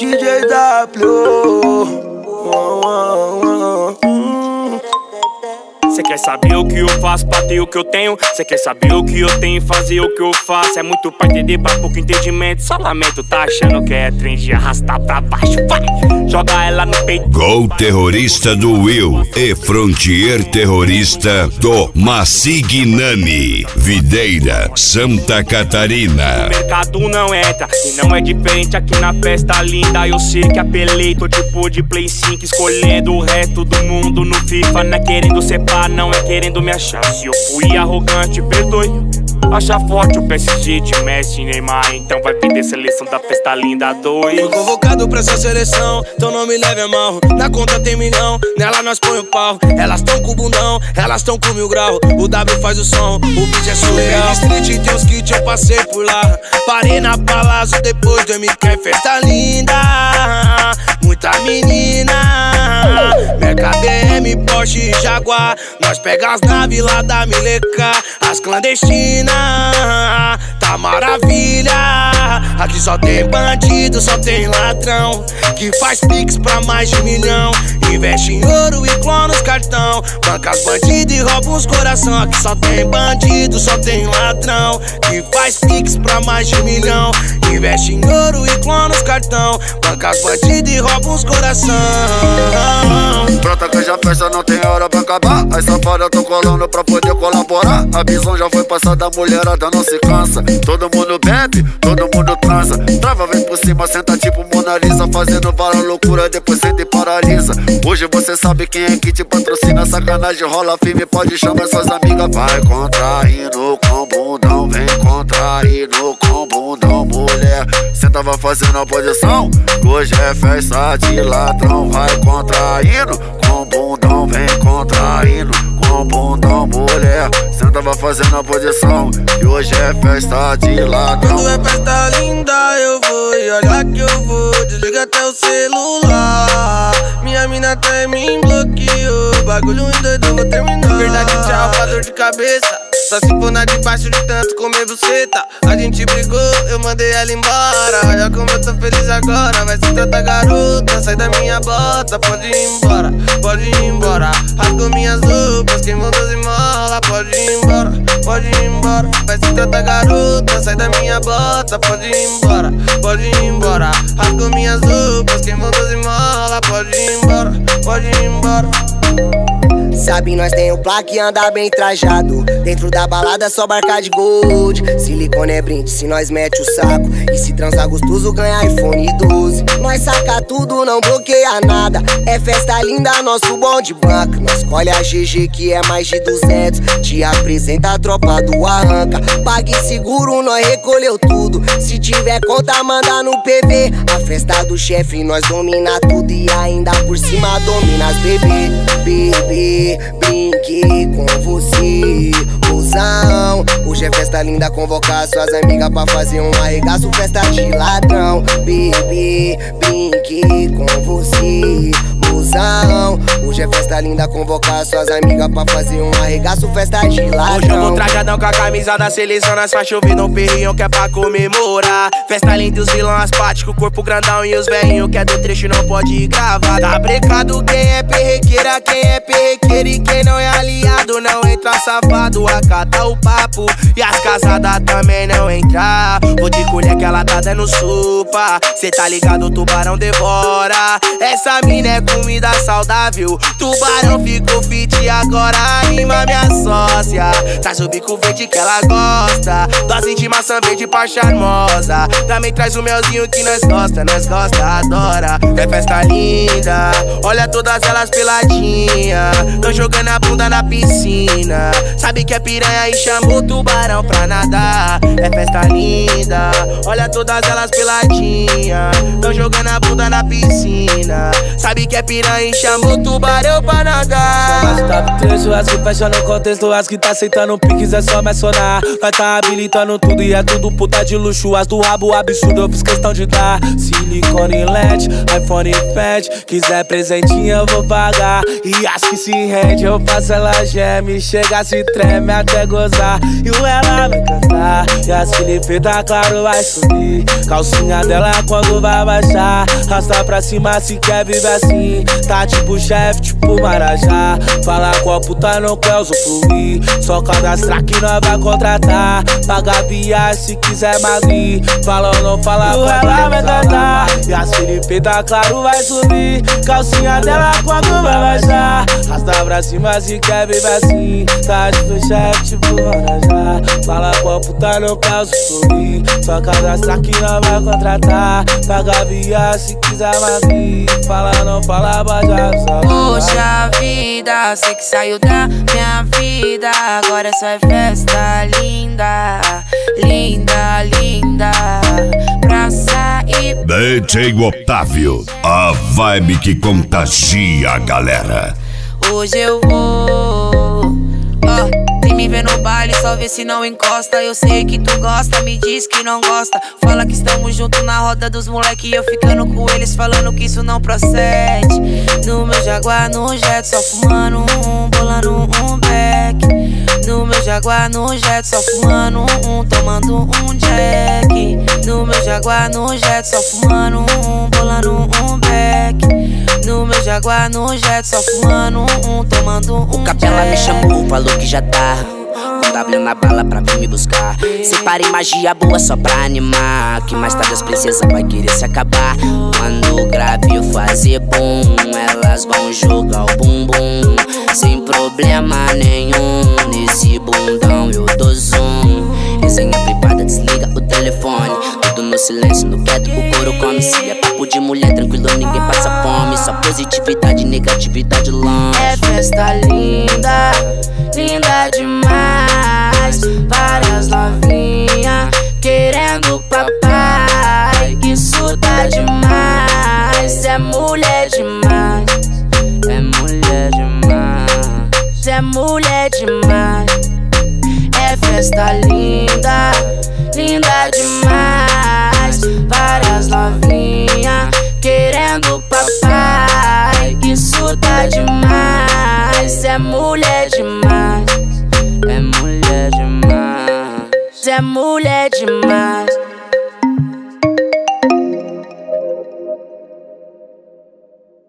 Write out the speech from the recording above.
DJ W. Cê quer saber o que eu faço pra ter o que eu tenho? Cê quer saber o que eu tenho e fazer o que eu faço? É muito pra entender, pra pouco entendimento. Só lamento, tá achando que é trem de arrastar pra baixo. Vai, joga ela no peito. Gol terrorista do Will e Frontier terrorista do Massignani, Videira, Santa Catarina. O mercado não entra e não é diferente aqui na festa linda. Eu sei que apelei, tô tipo de Play 5, escolhendo o resto do mundo no FIFA. Não é querendo separar, não é querendo me achar. Se eu fui arrogante, perdoe. Acha forte o PSG de Messi, Neymar, então vai perder seleção da festa linda 2. Fui convocado pra essa seleção, então não me leve a mal. Na conta tem milhão, nela nós põe o pau. Elas tão com o bundão, elas tão com 1000 grau. O W faz o som, o beat é surreal. Street tem os kits, eu passei por lá. Parei na Palazzo depois do MK, festa linda. Muita menina, Merca, BM, Porsche e Jaguar. Nós pega as naves lá da Mileca, as clandestinas, tá maravilha. Aqui só tem bandido, só tem ladrão, que faz pix pra mais de 1 milhão. Investe em ouro e clona os cartão, banca as bandidos e rouba os coração. Aqui só tem bandido, só tem ladrão, que faz pix pra mais de 1 milhão. Investe em ouro e clona os cartão, banca as bandidos e rouba os coração. Brota que já festa, não tem hora pra acabar. As safadas tão colando pra poder colaborar. A visão já foi passada, a mulherada não se cansa. Todo mundo bebe, todo mundo transa. Trava, vem por cima, senta tipo Mona Lisa, fazendo várias loucuras, depois senta e paralisa. Hoje você sabe quem é que te patrocina. Sacanagem rola firme, pode chamar suas amigas. Vai contraindo com bundão, vem contraindo com bundão, mulher. Cê tava fazendo a posição, hoje é festa de ladrão. Vai contraindo com bundão, vem contraindo com bundão, mulher. Cê tava fazendo a posição, e hoje é festa de ladrão. Quando é festa linda eu vou, e olha que eu vou, desliga até o celular. Minha mina até me bloqueou, bagulho doido, eu vou terminar. Verdade, tchau, pra dor de cabeça. Só se for na debaixo de tanto comer buceta. A gente brigou, eu mandei ela embora. Olha como eu tô feliz agora. Vai se tratar garota, sai da minha bota. Pode ir embora, pode ir embora. Rasgou minhas roupas, queimou 12 mola. Pode ir embora, pode ir embora. Vai se tratar garota, sai da minha bota. Pode ir embora, pode ir embora. Rasgou minhas roupas, queimou 12 mola. Pode ir embora, pode ir embora. Sabe, nós tem o plaque e anda bem trajado. Dentro da balada só barca de gold. Silicone é brinde se nós mete o saco. E se transar gostoso ganha iPhone 12. Nós saca tudo, não bloqueia nada. É festa linda, nosso bonde banca. Nós colhe a GG que é mais de 200. Te apresenta a tropa do arranca. Pague seguro, nós recolheu tudo. Se tiver conta, manda no PV. A festa do chefe, nós domina tudo. E ainda por cima domina as bebê. Bebê, brinquei com você, mozão. Hoje é festa linda, convocar suas amigas pra fazer um arregaço, festa de ladrão. Bebê, brinquei com você, mozão. Hoje é festa linda, convocar suas amigas pra fazer um arregaço, festa de ladrão. Hoje eu vou trajadão com a camisa da seleção. Nós faz chover no perrinho que é pra comemorar. Festa linda, os vilão asmático, o corpo grandão e os velhinhos que é do trecho não pode gravar. Tá brecado quem é perrequeira, quem é perrequeira e quem não é aliado não entra safado. Acata o papo e as casadas também não entrar. Vou de colher que ela tá dando sopa. Cê tá ligado, o tubarão devora. Essa mina é comida saudável. Tubarão ficou fit e agora anima minha sócia. Traz o bico verde que ela gosta. Dose de maçã verde par charmosa. Também traz o melzinho que nós gosta, adora. É festa linda, olha todas elas peladinha. Tão jogando a bunda na piscina. Sabe que é piranha e chama o tubarão pra nadar. É festa linda, olha todas elas peladinha. Tão jogando a bunda na piscina. Sabe que é piranha piranha e chamou o tubarão pra nadar. Chama de top 3, as que fecha no contexto, as que tá aceitando piques é só mencionar. Nós tá habilitando tudo e é tudo puta de luxo. As do rabo absurdo eu fiz questão de dar. Silicone LED, iPhone Pad, quiser presentinho eu vou pagar. E as que se rende eu faço ela geme, chega se treme até gozar. E o ela vai cantar, e as que lhe feita claro vai subir. Calcinha dela quando vai baixar, rasta pra cima se quer viver assim. Tá tipo chefe, tipo Marajá. Fala qual puta não quer usufruir, só cadastrar que nós vai contratar. Paga viagem se quiser magrir, fala ou não fala, o ela vai cantar. E as que lhe feita claro vai subir. Calcinha dela quando vai baixar, rasta pra cima se quer viver assim. Tá tipo chefe, tipo Marajá. Fala qual puta não quer usufruir, só cadastrar que nós vai contratar. Paga viagem se quiser magrir, fala não fala, baixa. Poxa vida, sei que saiu da minha vida, agora só é festa linda, linda, linda. Pra sair DJ Otávio, a vibe que contagia a galera. hoje eu vou. Quem me vê no baile só vê se não encosta. Eu sei que tu gosta, me diz que não gosta. Fala que estamos juntos na roda dos moleque e eu ficando com eles falando que isso não procede. No meu Jaguar, no jet, só fumando bolando um beck. No meu Jaguar, no jet, só fumando tomando um jack. No meu Jaguar, no jet, só fumando bolando um beck. No meu Jaguar, no jet, só fumando tomando um jack. O Capela me chamou, falou que já tá com W na bala pra vir me buscar. Separei magia boa só pra animar, que mais tarde as princesas vai querer se acabar. Quando o grave fazer bom, elas vão jogar o bumbum sem problema nenhum. Nesse bundão eu dou zoom. Resenha privada, desliga o telefone. Tudo no silêncio, no quieto o couro come. Se é papo de mulher, tranquilo, ninguém passa fome. Só positividade, negatividade longe. É festa linda, linda demais. Várias novinhas querendo papai. Isso tá demais. É mulher demais. É mulher demais. É mulher demais. É festa linda, linda demais. Várias novinhas querendo papai. Isso tá demais. É mulher demais. É mulher demais. É mulher demais.